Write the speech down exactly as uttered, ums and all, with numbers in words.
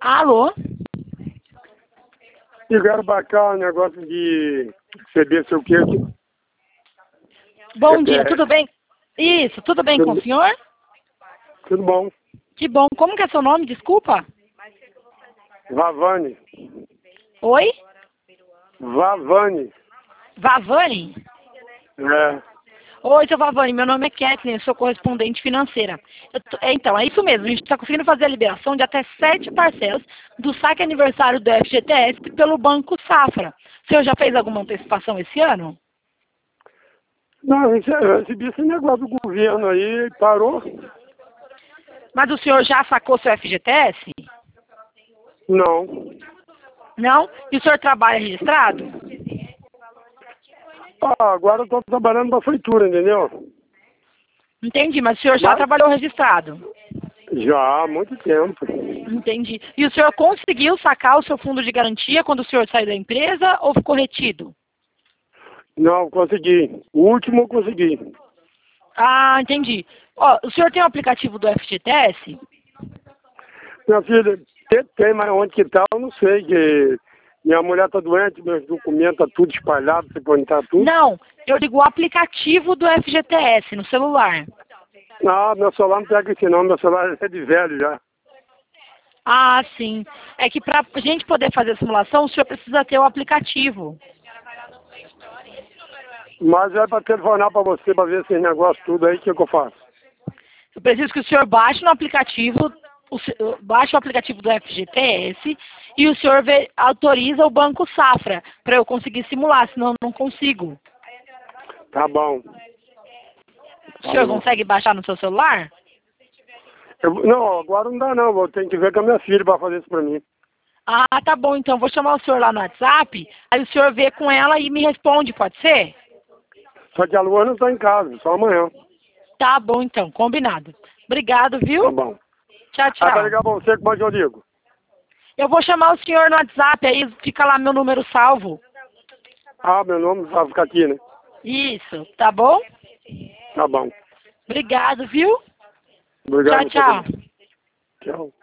Alô? Ligaram pra cá um negócio de receber seu quê? Bom É, dia, é, tudo bem? Isso, tudo bem tudo, com o senhor? tudo bom. Que bom. Como que é seu nome? Desculpa. Vavane. Oi? Vavane. Vavani? É. Oi, seu Vavani, meu nome é Kathleen, eu sou correspondente financeira. Eu tô- é, então, é isso mesmo, a gente está conseguindo fazer a liberação de até sete parcelas do saque aniversário do F G T S pelo Banco Safra. O senhor já fez alguma antecipação esse ano? Não, eu rece- eu recebi esse negócio do governo aí, parou? Mas o senhor já sacou seu F G T S? Não. Não? E o senhor trabalha registrado? Ah, agora eu tô trabalhando na prefeitura, entendeu? Entendi, mas o senhor já Mas trabalhou registrado? já há muito tempo. Entendi. E o senhor conseguiu sacar o seu fundo de garantia quando o senhor saiu da empresa ou ficou retido? Não, consegui. O último eu consegui. Ah, entendi. Ó, o senhor tem o aplicativo do F G T S? Minha filha, tem, tem, mas onde que tá, eu não sei, que minha mulher tá doente, meus documentos tá tudo espalhado, você pode entrar tudo. Não, eu digo o aplicativo do F G T S no celular. Ah, meu celular não pega esse não, meu celular é de velho já. Ah, sim. É que para a gente poder fazer a simulação, o senhor precisa ter o aplicativo. Mas é para telefonar para você, para ver esses negócios tudo aí, o que, que eu faço? Eu preciso que o senhor baixe no aplicativo, o, se- baixe o aplicativo do F G T S e o senhor vê- autoriza o Banco Safra para eu conseguir simular, senão eu não consigo. Tá bom. O senhor consegue baixar no seu celular? Eu, não, agora não dá não, vou ter que ver com a minha filha para fazer isso para mim. Ah, tá bom, então vou chamar o senhor lá no WhatsApp, aí o senhor vê com ela e me responde, pode ser? Só que a Luana não está em casa, só amanhã. Tá bom, então, combinado. Obrigado, viu? Tá bom. Tchau, Ah, para tchau. ligar para você, como é que eu ligo? Eu vou chamar o senhor no WhatsApp, aí fica lá meu número salvo. Ah, meu nome vai ficar aqui, né? Isso, tá bom? Tá bom. Obrigado, viu? Obrigado. Tchau, tchau. Tchau.